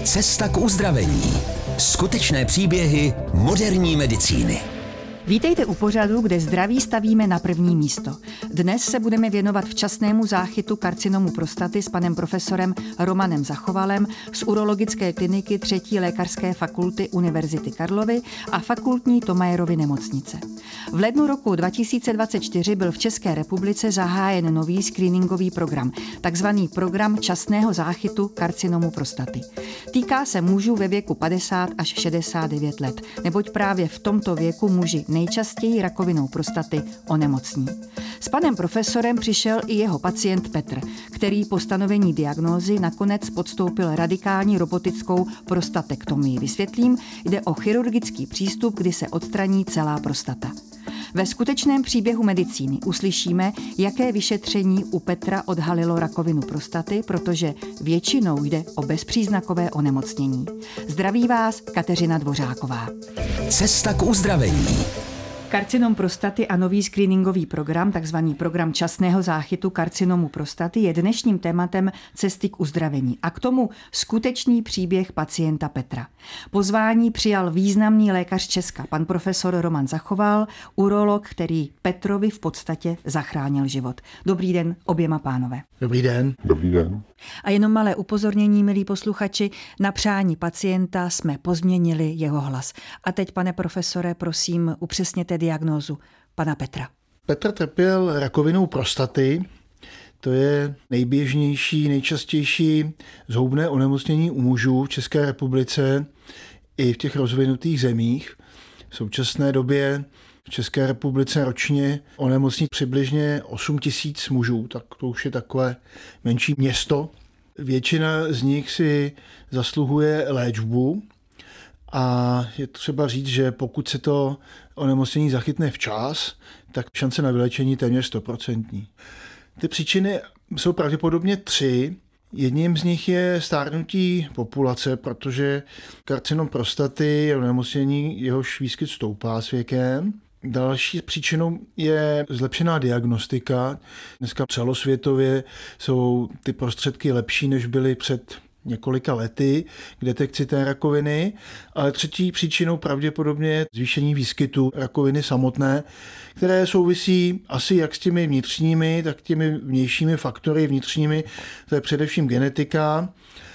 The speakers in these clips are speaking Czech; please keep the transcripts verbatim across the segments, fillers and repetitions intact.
Cesta k uzdravení. Skutečné příběhy moderní medicíny. Vítejte u pořadu, kde zdraví stavíme na první místo. Dnes se budeme věnovat včasnému záchytu karcinomu prostaty s panem profesorem Romanem Zachovalem z urologické kliniky třetí lékařské fakulty Univerzity Karlovy a fakultní Thomayerovy nemocnice. V lednu roku dva tisíce dvacet čtyři byl v České republice zahájen nový screeningový program, takzvaný program časného záchytu karcinomu prostaty. Týká se mužů ve věku padesát až šedesát devět let, neboť právě v tomto věku muži nejčastěji rakovinou prostaty onemocní. S panem profesorem přišel i jeho pacient Petr, který po stanovení diagnózy nakonec podstoupil radikální robotickou prostatektomii. Vysvětlím, jde o chirurgický přístup, kdy se odstraní celá prostata. Ve skutečném příběhu medicíny uslyšíme, jaké vyšetření u Petra odhalilo rakovinu prostaty, protože většinou jde o bezpříznakové onemocnění. Zdraví vás Kateřina Dvořáková. Cesta k uzdravení. Karcinom prostaty a nový screeningový program, takzvaný program časného záchytu karcinomu prostaty, je dnešním tématem cesty k uzdravení. A k tomu skutečný příběh pacienta Petra. Pozvání přijal významný lékař Česka, pan profesor Roman Zachoval, urolog, který Petrovi v podstatě zachránil život. Dobrý den oběma pánové. Dobrý den. Dobrý den. A jenom malé upozornění, milí posluchači, na přání pacienta jsme pozměnili jeho hlas. A teď, pane profesore, prosím, upřesněte diagnózu pana Petra. Petr trpěl rakovinou prostaty. To je nejběžnější, nejčastější zhoubné onemocnění u mužů v České republice i v těch rozvinutých zemích. V současné době v České republice ročně onemocní přibližně osm tisíc mužů, tak to už je takové menší město. Většina z nich si zasluhuje léčbu a je třeba říct, že pokud se to onemocnění zachytne včas, tak šance na vylečení téměř stoprocentní. Ty příčiny jsou pravděpodobně tři. Jedním z nich je stárnutí populace, protože karcinom prostaty je onemocnění, jehož výskyt stoupá s věkem. Další příčinou je zlepšená diagnostika. Dneska celosvětově jsou ty prostředky lepší, než byly před několika lety k detekci té rakoviny. Ale třetí příčinou pravděpodobně je zvýšení výskytu rakoviny samotné, které souvisí asi jak s těmi vnitřními, tak těmi vnějšími faktory vnitřními. To je především genetika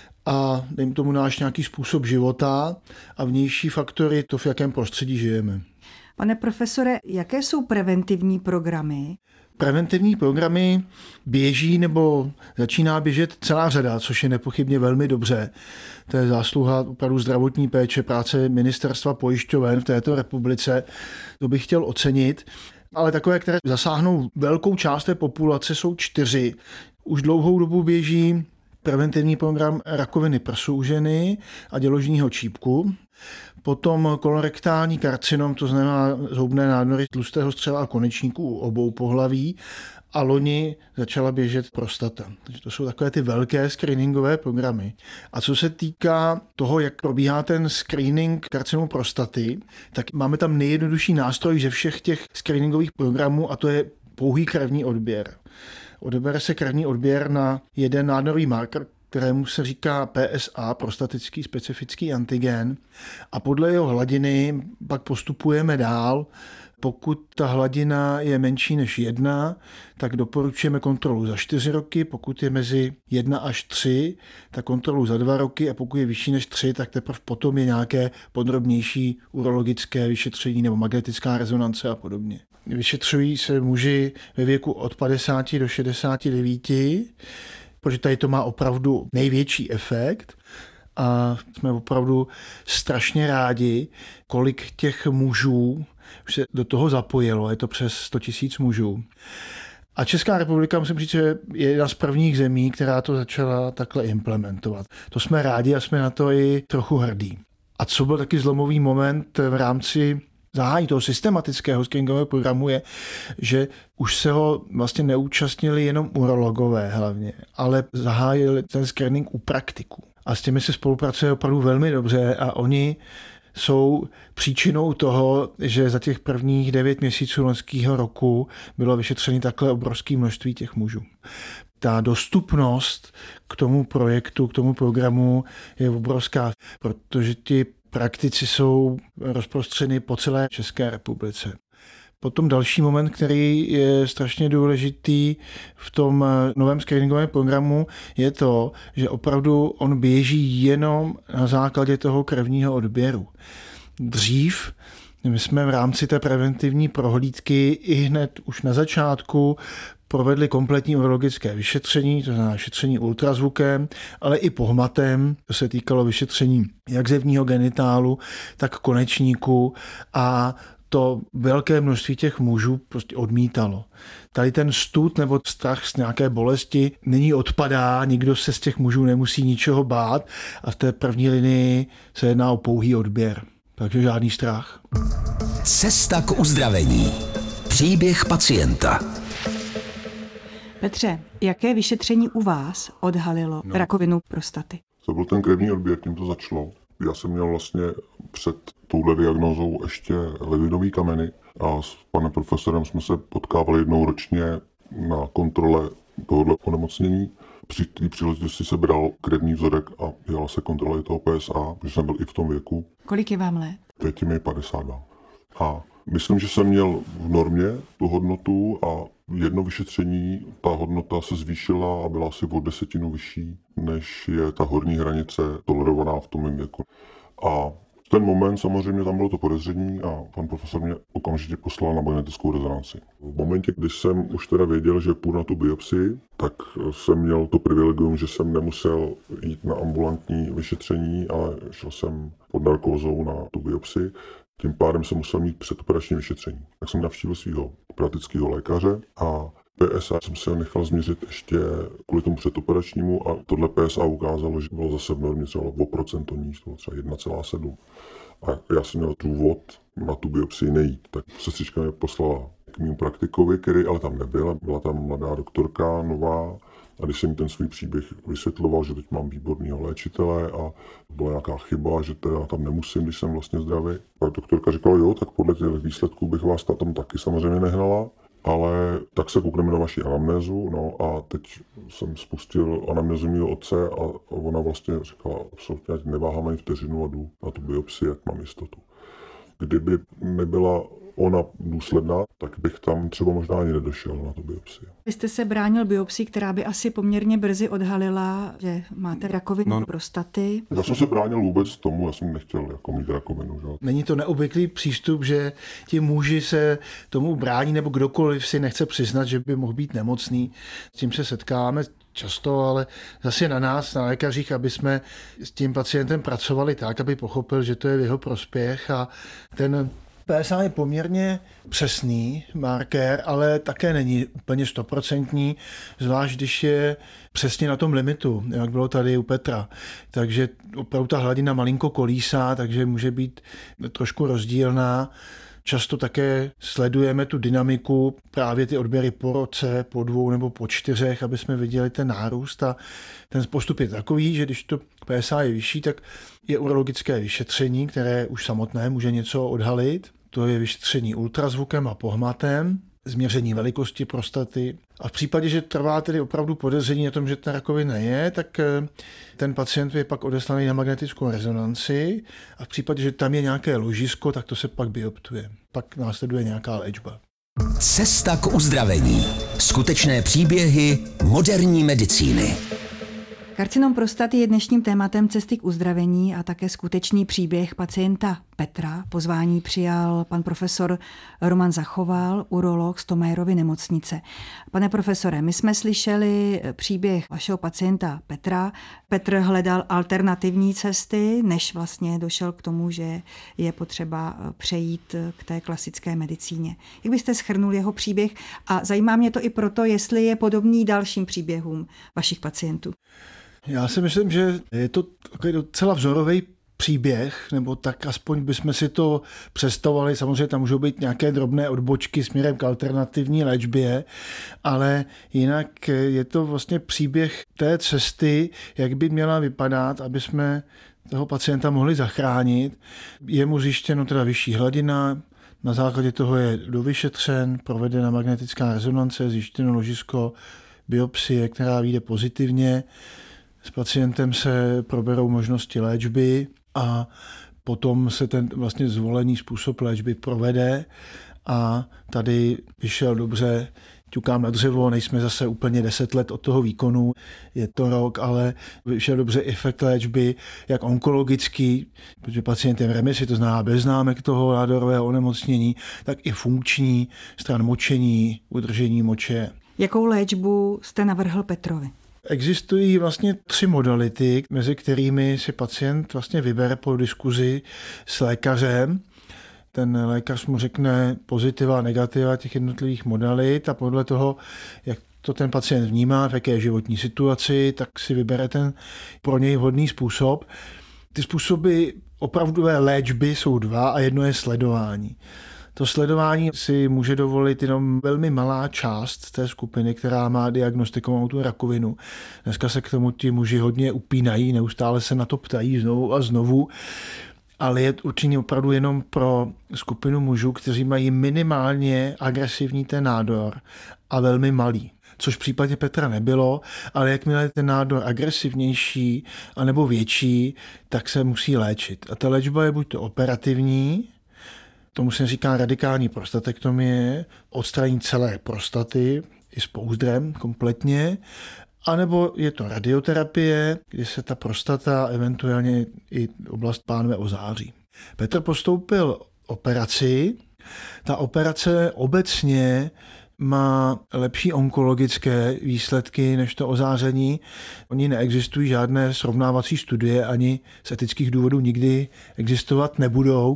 a dejme tomu náš nějaký způsob života a vnější faktory to, v jakém prostředí žijeme. Pane profesore, jaké jsou preventivní programy? Preventivní programy běží nebo začíná běžet celá řada, což je nepochybně velmi dobře. To je zásluha opravdu zdravotní péče, práce ministerstva pojišťoven v této republice. To bych chtěl ocenit. Ale takové, které zasáhnou velkou část té populace, jsou čtyři. Už dlouhou dobu běží preventivní program rakoviny prsu u ženy a děložního čípku. Potom kolorektální karcinom, to znamená zhoubné nádory tlustého střeva a konečníků u obou pohlaví. A loni začala běžet prostata. Takže to jsou takové ty velké screeningové programy. A co se týká toho, jak probíhá ten screening karcinomu prostaty, tak máme tam nejjednodušší nástroj ze všech těch screeningových programů a to je pouhý krevní odběr. Odebere se krevní odběr na jeden nádorový marker, kterému se říká P S A, prostatický specifický antigen. A podle jeho hladiny pak postupujeme dál. Pokud ta hladina je menší než jedna, tak doporučujeme kontrolu za čtyři roky. Pokud je mezi jedna až tři, tak kontrolu za dva roky. A pokud je vyšší než tři, tak teprve potom je nějaké podrobnější urologické vyšetření nebo magnetická rezonance a podobně. Vyšetřují se muži ve věku od padesáti do šedesáti devíti, protože tady to má opravdu největší efekt a jsme opravdu strašně rádi, kolik těch mužů se do toho zapojilo. Je to přes sto tisíc mužů. A Česká republika, musím říct, že je jedna z prvních zemí, která to začala takhle implementovat. To jsme rádi a jsme na to i trochu hrdí. A co byl taky zlomový moment v rámci zahájení toho systematického screeningového programu je, že už se ho vlastně neúčastnili jenom urologové hlavně, ale zahájili ten screening u praktiků. A s těmi se spolupracuje opravdu velmi dobře a oni jsou příčinou toho, že za těch prvních devět měsíců loňského roku bylo vyšetřeno takhle obrovské množství těch mužů. Ta dostupnost k tomu projektu, k tomu programu je obrovská, protože ti praktici jsou rozprostřeny po celé České republice. Potom další moment, který je strašně důležitý v tom novém screeningovém programu, je to, že opravdu on běží jenom na základě toho krevního odběru. Dřív my jsme v rámci té preventivní prohlídky i hned už na začátku provedli kompletní urologické vyšetření, to znamená šetření ultrazvukem, ale i pohmatem, to se týkalo vyšetření jak zevního genitálu, tak konečníku, a to velké množství těch mužů prostě odmítalo. Tady ten stud nebo strach z nějaké bolesti nyní odpadá, nikdo se z těch mužů nemusí ničeho bát a v té první linii se jedná o pouhý odběr. Takže žádný strach. Cesta k uzdravení. Příběh pacienta. Petře, jaké vyšetření u vás odhalilo no. rakovinu prostaty? To byl ten krevní odběr, tím to začalo. Já jsem měl vlastně před touhle diagnózou ještě ledvinový kameny a s panem profesorem jsme se potkávali jednou ročně na kontrole tohohle onemocnění. Při té příležitosti se bral krevní vzorek a dělala se kontrola i toho P S A, protože jsem byl i v tom věku. Kolik je vám let? Teď mi je padesát dva. A myslím, že jsem měl v normě tu hodnotu a jedno vyšetření, ta hodnota se zvýšila a byla asi o desetinu vyšší, než je ta horní hranice tolerovaná v tom mém věku. A v ten moment samozřejmě tam bylo to podezření a pan profesor mě okamžitě poslal na magnetickou rezonanci. V momentě, kdy jsem už teda věděl, že půjdu na tu biopsii, tak jsem měl to privilegium, že jsem nemusel jít na ambulantní vyšetření, ale šel jsem pod narkózou na tu biopsii. Tím pádem jsem musel mít předoperační vyšetření. Tak jsem navštívil svého praktického lékaře a P S A jsem se nechal změřit ještě kvůli tomu předoperačnímu a tohle P S A ukázalo, že bylo zase v normě třeba o procento níž, to třeba jedna celá sedm. A já jsem měl důvod na tu biopsii nejít. Tak sestřička mě poslala k mému praktikovi, který ale tam nebyl. Byla tam mladá doktorka, nová. A když jsem ten svůj příběh vysvětloval, že teď mám výborného léčitele a byla nějaká chyba, že teda tam nemusím, když jsem vlastně zdravý. Tak doktorka říkala, jo, tak podle těch výsledků bych vás tam taky samozřejmě nehnala, ale tak se koukneme na vaši anamnézu. No a teď jsem spustil anamnézu mého otce a ona vlastně říkala, absolutně neváhám ani vteřinu a jdu na tu biopsii, jak mám jistotu. Kdyby nebyla ona důsledná, tak bych tam třeba možná ani nedošel na tu biopsii. Vy jste se bránil biopsii, která by asi poměrně brzy odhalila, že máte rakovinu no. prostaty. Já jsem se bránil vůbec tomu, já jsem nechtěl jako mít rakovinu. Že? Není to neobvyklý přístup, že ti muži se tomu brání, nebo kdokoliv si nechce přiznat, že by mohl být nemocný. S tím se setkáváme často, ale zase na nás, na lékařích, aby jsme s tím pacientem pracovali tak, aby pochopil, že to je v jeho prospěch a ten P S A je poměrně přesný markér, ale také není úplně stoprocentní, zvlášť když je přesně na tom limitu, jak bylo tady u Petra. Takže opravdu ta hladina malinko kolísá, takže může být trošku rozdílná. Často také sledujeme tu dynamiku, právě ty odběry po roce, po dvou nebo po čtyřech, aby jsme viděli ten nárůst. A ten postup je takový, že když to P S A je vyšší, tak je urologické vyšetření, které už samotné může něco odhalit. To je vyšetření ultrazvukem a pohmatem, změření velikosti prostaty. A v případě, že trvá tedy opravdu podezření o tom, že ta rakovina je, tak ten pacient je pak odeslaný na magnetickou rezonanci a v případě, že tam je nějaké ložisko, tak to se pak bioptuje. Pak následuje nějaká léčba. Cesta k uzdravení. Skutečné příběhy moderní medicíny. Karcinom prostaty je dnešním tématem cesty k uzdravení a také skutečný příběh pacienta Petra. Pozvání přijal pan profesor Roman Zachoval, urolog z Thomayerovy nemocnice. Pane profesore, my jsme slyšeli příběh vašeho pacienta Petra. Petr hledal alternativní cesty, než vlastně došel k tomu, že je potřeba přejít k té klasické medicíně. Jak byste shrnul jeho příběh? A zajímá mě to i proto, jestli je podobný dalším příběhům vašich pacientů. Já si myslím, že je to takový docela vzorový příběh, nebo tak aspoň bychom si to představovali. Samozřejmě tam můžou být nějaké drobné odbočky směrem k alternativní léčbě, ale jinak je to vlastně příběh té cesty, jak by měla vypadat, aby jsme toho pacienta mohli zachránit. Je mu zjištěno teda vyšší hladina, na základě toho je dovyšetřen, provedena magnetická rezonance, zjištěno ložisko biopsie, která vyjde pozitivně. S pacientem se proberou možnosti léčby a potom se ten vlastně zvolený způsob léčby provede a tady vyšel dobře, ťukám na dřevo, nejsme zase úplně deset let od toho výkonu, je to rok, ale vyšel dobře efekt léčby, jak onkologický, protože pacient je v remisi, to znamená bez známek toho nádorového onemocnění, tak i funkční stran močení, udržení moče. Jakou léčbu jste navrhl Petrovi? Existují vlastně tři modality, mezi kterými si pacient vlastně vybere po diskuzi s lékařem. Ten lékař mu řekne pozitiva a negativa těch jednotlivých modalit a podle toho, jak to ten pacient vnímá, v jaké životní situaci, tak si vybere ten pro něj vhodný způsob. Ty způsoby opravdové léčby jsou dva a jedno je sledování. To sledování si může dovolit jenom velmi malá část té skupiny, která má diagnostikovanou tu rakovinu. Dneska se k tomu ti muži hodně upínají, neustále se na to ptají znovu a znovu, ale je určitě opravdu jenom pro skupinu mužů, kteří mají minimálně agresivní ten nádor a velmi malý. Což v případě Petra nebylo, ale jakmile je ten nádor agresivnější anebo větší, tak se musí léčit. A ta léčba je buď to operativní, tomu se říká radikální prostatektomie, odstranění celé prostaty i s pouzdrem kompletně, anebo je to radioterapie, kdy se ta prostata, eventuálně i oblast pánve ozáří. Petr postoupil operaci. Ta operace obecně má lepší onkologické výsledky než to ozáření. Oni neexistují žádné srovnávací studie, ani z etických důvodů nikdy existovat nebudou.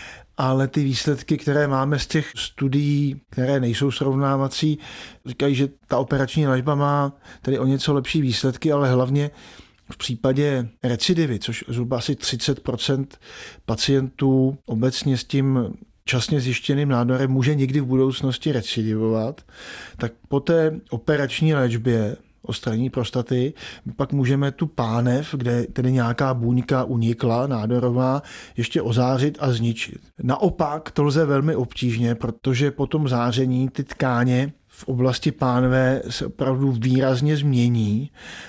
Ale ty výsledky, které máme z těch studií, které nejsou srovnávací, říkají, že ta operační léčba má tedy o něco lepší výsledky, ale hlavně v případě recidivy, což zhruba asi třicet procent pacientů obecně s tím časně zjištěným nádorem může někdy v budoucnosti recidivovat, tak po té operační léčbě odstranění prostaty, pak můžeme tu pánev, kde tedy nějaká buňka unikla, nádorová, ještě ozářit a zničit. Naopak to lze velmi obtížně, protože po tom záření ty tkáně v oblasti pánve se opravdu výrazně změní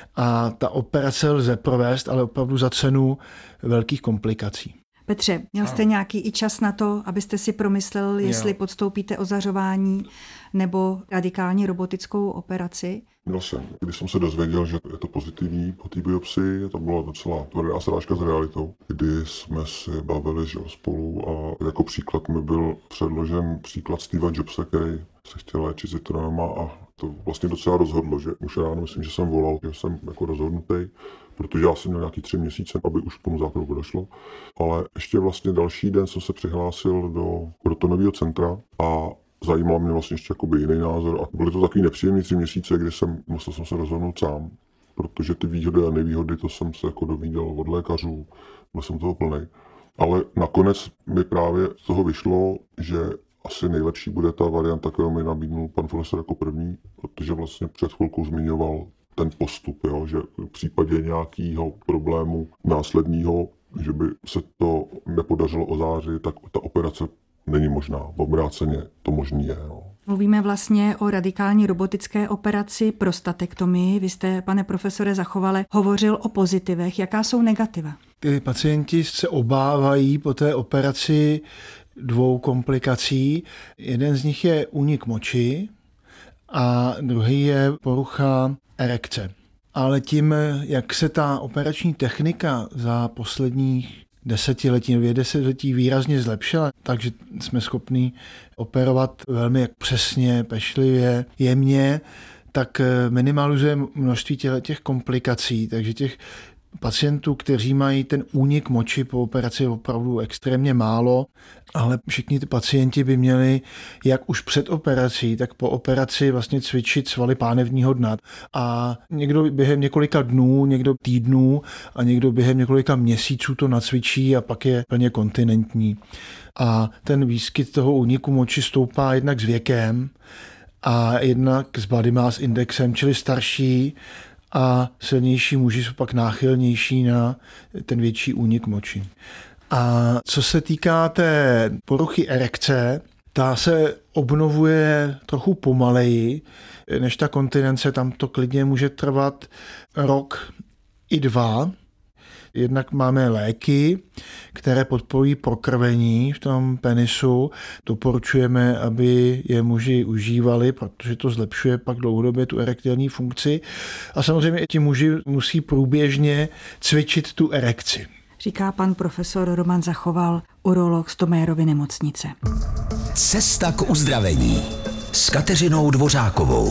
a ta operace lze provést, ale opravdu za cenu velkých komplikací. Petře, měl jste nějaký i čas na to, abyste si promyslel, jestli jo. podstoupíte ozařování nebo radikální robotickou operaci? Měl jsem. Když jsem se dozvěděl, že je to pozitivní po té biopsii, to bylo docela tvrdá srážka s realitou, kdy jsme si bavili že spolu a jako příklad mi byl předložen příklad Steva Jobse, který se chtěl léčit citronama a to vlastně docela rozhodlo, že už ráno myslím, že jsem volal, že jsem jako rozhodnutý, protože já jsem měl nějaký tři měsíce, aby už k tomu zákroku došlo. Ale ještě vlastně další den jsem se přihlásil do protonového centra a zajímal mě vlastně ještě jakoby jiný názor a byly to takový nepříjemný tři měsíce, kdy jsem musel jsem se rozhodnout sám, protože ty výhody a nevýhody, to jsem se jako dovídal od lékařů, byl jsem toho plnej. Ale nakonec mi právě z toho vyšlo, že asi nejlepší bude ta varianta, kterou mi nabídnul pan profesor jako první, protože vlastně před chvilkou zmiňoval ten postup, jo, že v případě nějakého problému následného, že by se to nepodařilo ozářit, tak ta operace není možná. V obráceně to možný je. Jo. Mluvíme vlastně o radikální robotické operaci prostatektomii. Vy jste, pane profesore Zachovale, hovořil o pozitivech. Jaká jsou negativa? Ty pacienti se obávají po té operaci dvou komplikací. Jeden z nich je únik moči a druhý je porucha erekce. Ale tím, jak se ta operační technika za posledních desetiletí, dvě desetiletí výrazně zlepšila, takže jsme schopni operovat velmi přesně, pečlivě, jemně, tak minimalizuje množství těch komplikací, takže těch pacientů, kteří mají ten únik moči po operaci je opravdu extrémně málo, ale všichni ty pacienti by měli jak už před operací, tak po operaci vlastně cvičit svaly pánevního dna. A někdo během několika dnů, někdo týdnů a někdo během několika měsíců to nacvičí a pak je plně kontinentní. A ten výskyt toho úniku moči stoupá jednak s věkem a jednak s body mass indexem, čili starší a silnější muži jsou pak náchylnější na ten větší únik moči. A co se týká té poruchy erekce, Ta se obnovuje trochu pomaleji než ta kontinence, tam to klidně může trvat rok i dva. Jednak máme léky, které podporují prokrvení v tom penisu. Doporučujeme, aby je muži užívali, protože to zlepšuje pak dlouhodobě tu erektilní funkci. A samozřejmě i ti muži musí průběžně cvičit tu erekci. Říká pan profesor Roman Zachoval, urolog z Tomérovy nemocnice. Cesta k uzdravení s Kateřinou Dvořákovou.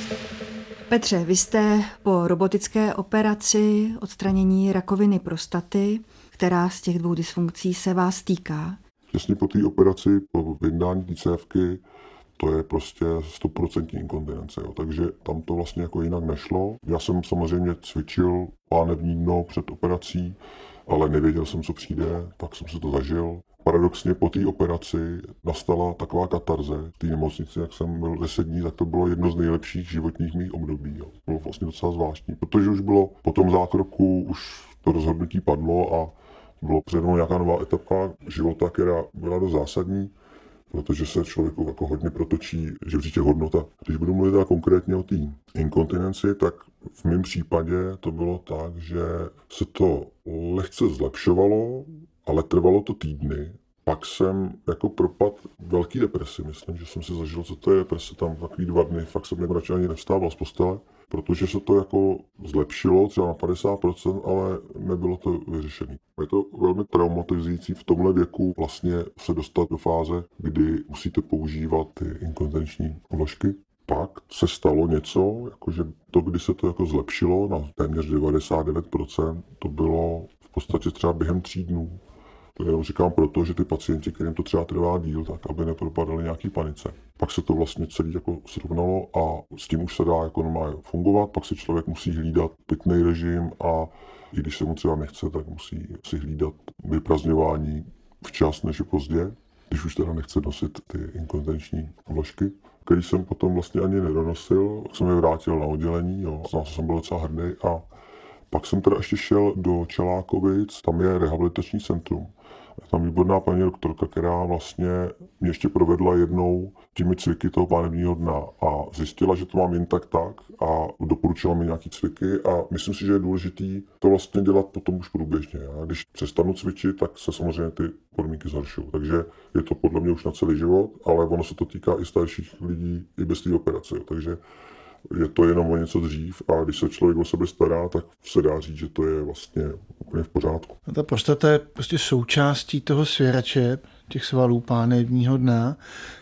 Petře, vy jste po robotické operaci odstranění rakoviny prostaty, která z těch dvou dysfunkcí se vás týká. Těsně po té operaci, po vyndání té cévky, to je prostě stoprocentní inkontinence. Jo. Takže tam to vlastně jako jinak nešlo. Já jsem samozřejmě cvičil pánevní dno před operací, ale nevěděl jsem, co přijde, tak jsem si to zažil. Paradoxně po té operaci nastala taková katarze v té nemocnici, jak jsem byl deset dní, tak to bylo jedno z nejlepších životních mých období. Jo. Bylo vlastně docela zvláštní, protože už bylo po tom zákroku, už to rozhodnutí padlo a bylo před mnou nějaká nová etapa života, která byla dost zásadní, protože se člověku jako hodně protočí žebříček hodnota. Když budu mluvit teda konkrétně o té inkontinenci, tak v mém případě to bylo tak, že se to lehce zlepšovalo, ale trvalo to týdny. Pak jsem jako propad velký depresi. Myslím, že jsem si zažil, co to je deprese. Tam takový dva dny, fakt jsem jako radši ani nevstával z postele, protože se to jako zlepšilo třeba na padesát procent, ale nebylo to vyřešené. Je to velmi traumatizující v tomhle věku vlastně se dostat do fáze, kdy musíte používat ty inkontinenční vložky. Pak se stalo něco, jakože to, kdy se to jako zlepšilo na téměř devadesát devět procent, to bylo v podstatě třeba během tří dnů. To jenom říkám proto, že ty pacienti, kterým to třeba trvá díl, tak aby nepropadali nějaký panice. Pak se to vlastně celý jako srovnalo a s tím už se dá jako normálně fungovat. Pak si člověk musí hlídat pitný režim a i když se mu třeba nechce, tak musí si hlídat vyprazňování včas než pozdě, když už teda nechce nosit ty inkontinenční vložky, který jsem potom vlastně ani nedonosil. Jsem je vrátil na oddělení, jo, na to jsem byl docela hrdý a pak jsem teda ještě šel do Čelákovic, tam je rehabilitační centrum. Je tam výborná paní doktorka, která vlastně mě ještě provedla jednou těmi cviky toho pánevního dna a zjistila, že to mám jen tak tak a doporučila mi nějaký cviky a myslím si, že je důležitý to vlastně dělat potom už průběžně. A když přestanu cvičit, tak se samozřejmě ty podmínky zhoršují. Takže je to podle mě už na celý život, ale ono se to týká i starších lidí i bez té operace. Takže je to jenom o něco dřív a když se člověk o sebe stará, tak se dá říct, že to je vlastně úplně v pořádku. A ta prostata je prostě součástí toho svěrače, těch svalů pánevního dna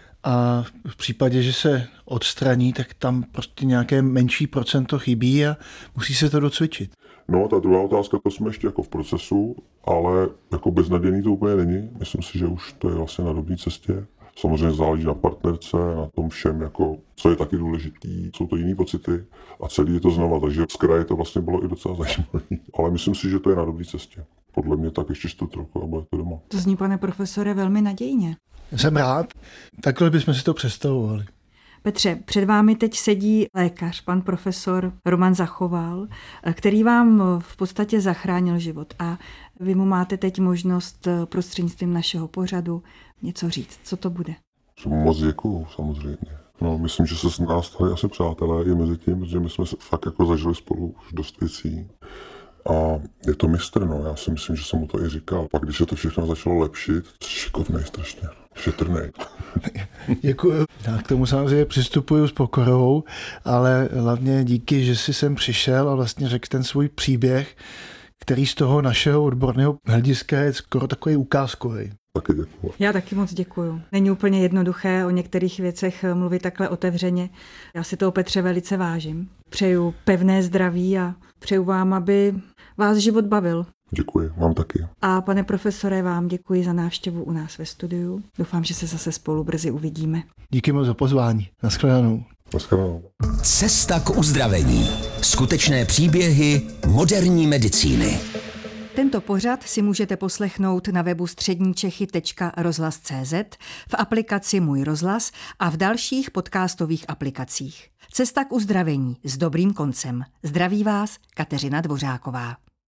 a v případě, že se odstraní, tak tam prostě nějaké menší procento chybí a musí se to docvičit. No a ta druhá otázka, to jsme ještě jako v procesu, ale jako beznadějný to úplně není. Myslím si, že už to je vlastně na dobré cestě. Samozřejmě záleží na partnerce, na tom všem, jako, co je taky důležitý, jsou to jiný pocity a celý je to znova, takže z kraje to vlastně bylo i docela zajímavé. Ale myslím si, že to je na dobré cestě. Podle mě tak ještě čtvrt roku a bude to doma. To zní, pane profesore, velmi nadějně. Jsem rád, takhle bychom si to představovali. Petře, před vámi teď sedí lékař, pan profesor Roman Zachoval, který vám v podstatě zachránil život a vy mu máte teď možnost prostřednictvím našeho pořadu něco říct. Co to bude? Moc děkuju, samozřejmě. No, myslím, že se s nás stali asi přátelé i mezi tím, protože my jsme se fakt jako zažili spolu už dost věcí. A je to mistr, no. Já si myslím, že jsem mu to i říkal. Pak, když se to všechno začalo lepšit, šikovnej strašně, šetrnej. Děkuju. Já k tomu samozřejmě přistupuju s pokorou, ale hlavně díky, že jsi sem přišel a vlastně řekl ten svůj příběh, který z toho našeho odborného hlediska je skoro takový ukázkový. Taky děkuju. Já taky moc děkuju. Není úplně jednoduché o některých věcech mluvit takhle otevřeně. Já si toho, Petře, velice vážím. Přeju pevné zdraví a přeju vám, aby vás život bavil. Děkuji, vám taky. A pane profesore, vám děkuji za návštěvu u nás ve studiu. Doufám, že se zase spolu brzy uvidíme. Díky moc za pozvání. Naschledanou. Naschledanou. Cesta k uzdravení. Skutečné příběhy moderní medicíny. Tento pořad si můžete poslechnout na webu středníčechy tečka rozhlas tečka cé zet, v aplikaci Můj rozhlas a v dalších podcastových aplikacích. Cesta k uzdravení s dobrým koncem. Zdraví vás Kateřina Dvořáková.